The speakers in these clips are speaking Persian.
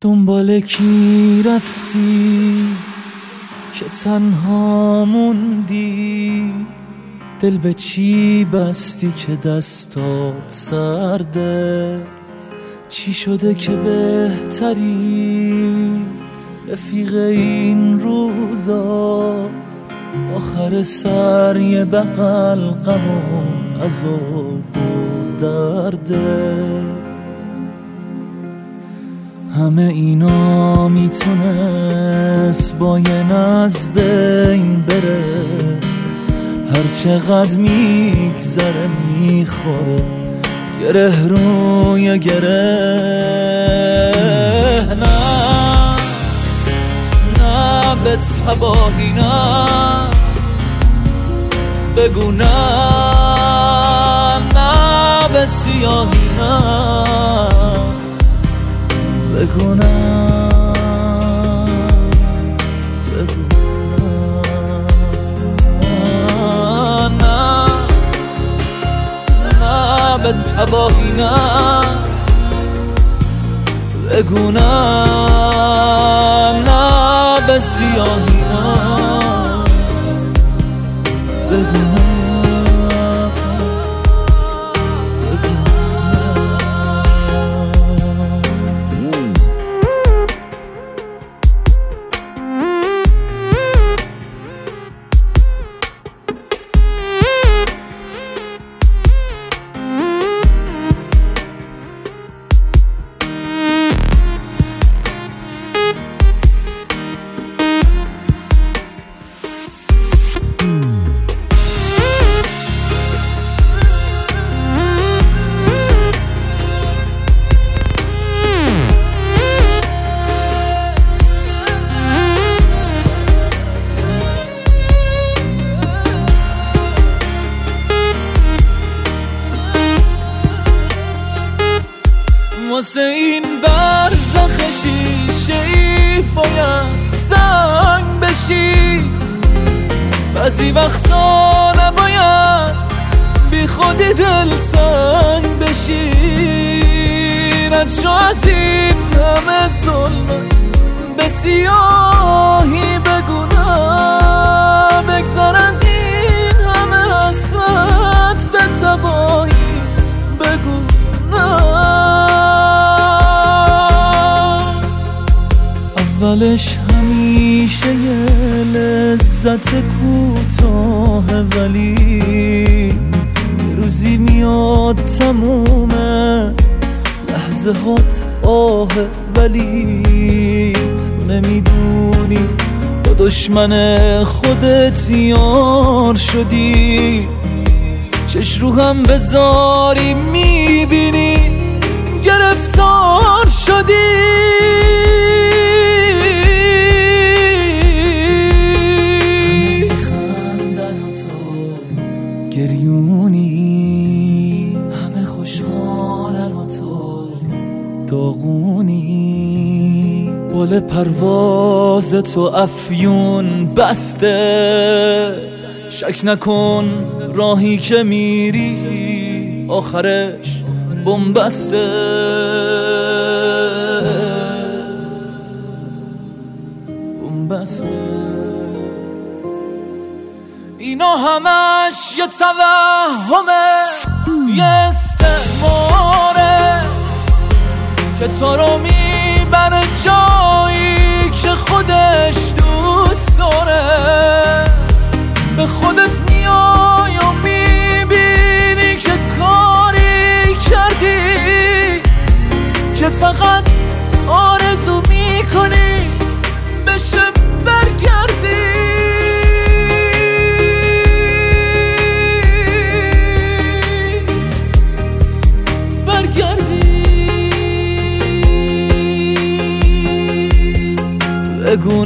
دنبال کی رفتی که تنها موندی؟ دل به چی بستی که دستات سرده؟ چی شده که بهتری رفیق این روزات؟ آخر سر یه بغل غم و عذاب و درده. همه اینا میتونست با یه ناز بین بره، هر چقدر میگذره میخوره گره روی گره. نه به تباهی نه، بگو نه به سیاهی نه، بگو نه به تباهی نه، بگو نه به سیاهی نه، بگو نه. واسه این برزخ شیشه‌ای باید سنگ بشی، بعضی وقتا نباید بی خودی دلتنگ بشی. رد شو از این همه ظلم به سیاهی، بگو نه بگذار از این همه حسرت به تباهی، بگو نه. اولش همیشه یه لذت کوتاه، ولی یه روزی میاد تمومه لحظه هات آه. ولی تو نمیدونی با دشمن خودت یار شدی، چش رو هم بذاری میبینی گرفتار شدی. گریونی همه خوشحالن و تو داغونی، بال پرواز تو افیون بسته. شک نکن راهی که میری آخرش بنبسته. اینا همش یه توهمه، یه استعماره که تو رو میبره جایی که خودش دوست داره. به خودت میای و میبینی که کاری کردی که فقط آرزو میکنی بشه برگردی. بگو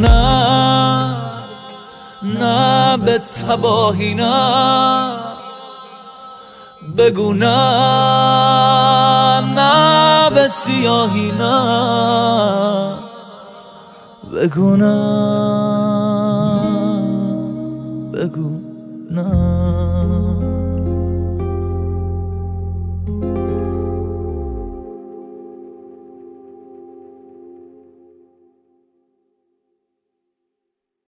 نه به تباهی نه، بگو نه به سیاهی نه، بگو نه.